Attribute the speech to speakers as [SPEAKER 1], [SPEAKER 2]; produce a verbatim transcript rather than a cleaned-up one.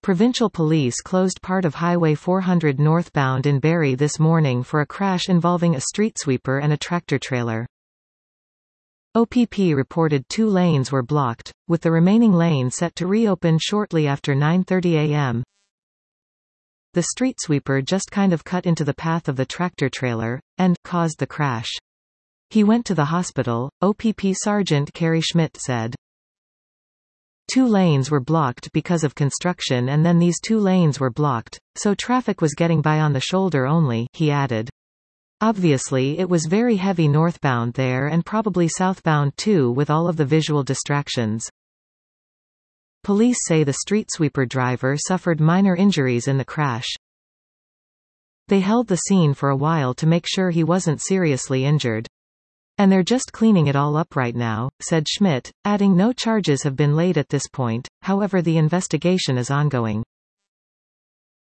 [SPEAKER 1] Provincial police closed part of Highway four hundred northbound in Barrie this morning for a crash involving a street sweeper and a tractor-trailer. O P P reported two lanes were blocked, with the remaining lane set to reopen shortly after nine thirty a m The street sweeper just kind of cut into the path of the tractor-trailer, and caused the crash. He went to the hospital, O P P Sergeant Kerry Schmidt said. Two lanes were blocked because of construction and then these two lanes were blocked, so traffic was getting by on the shoulder only, he added. Obviously it was very heavy northbound there and probably southbound too with all of the visual distractions. Police say the street sweeper driver suffered minor injuries in the crash. They held the scene for a while to make sure he wasn't seriously injured. And they're just cleaning it all up right now, said Schmidt, adding no charges have been laid at this point, however the investigation is ongoing.